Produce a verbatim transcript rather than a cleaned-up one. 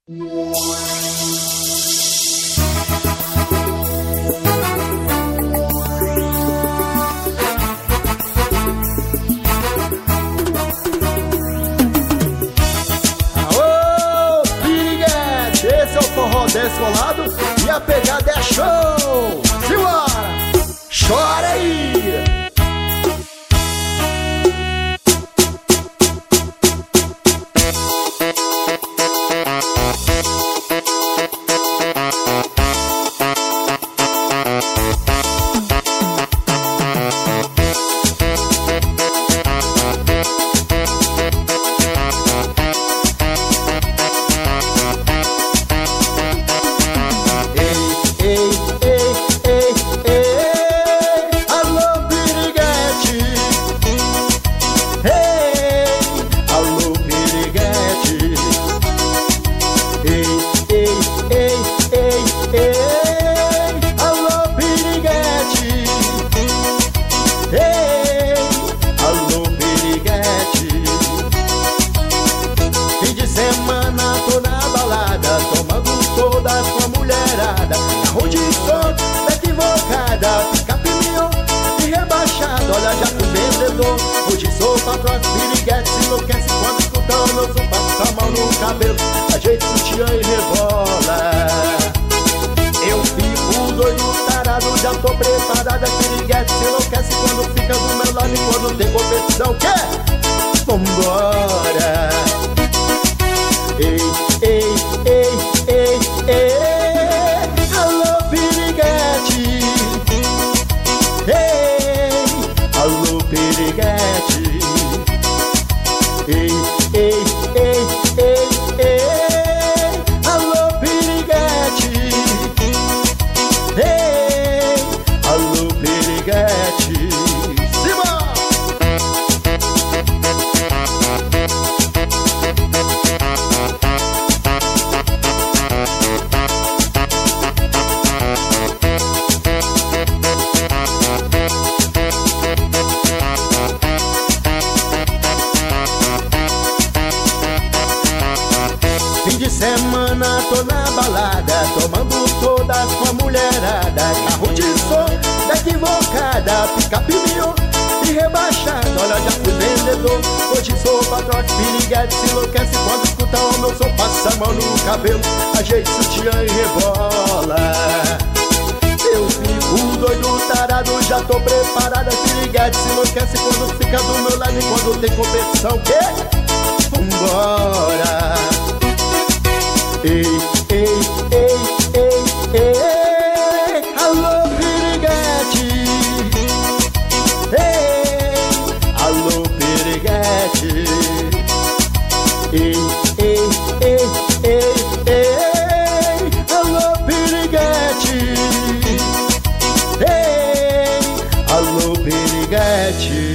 Aô, piriguete, esse é o forró descolado e a pegada é show. Simbora, chora aí. Hoje sou patrão, piriguete se enlouquece quando escuta o meu som. Passa a mão no cabelo, ajeita o sutiã e rebola. Eu fico doido, tarado, já tô preparada. Piriguete se enlouquece quando fica do meu lado e quando tem competição. Quê? Vambora! Ei, ei, ei, ei, ei. Alô, piriguete. Ei, alô, piriguete. Ei, ei, ei, ei, ei. Alô, piriguete. Ei, alô, piriguete. Simão! Semana tô na balada, tomando todas com a mulherada. Carro de som, da equivocada, picape mignon e rebaixado. Olha, já fui vendedor, hoje sou patrão. Piriguete se enlouquece quando escuta o meu som. Passa a mão no cabelo, ajeita o sutiã e rebola. Eu fico doido, tarado, já tô preparada. Piriguete se enlouquece quando fica do meu lado e quando tem competição. Que? Vambora! Ei, ei, ei, ei, ei. Alô, piriguete. Ei, alô, piriguete. Ei, ei, ei, ei, ei. Alô, piriguete. Ei, alô, piriguete.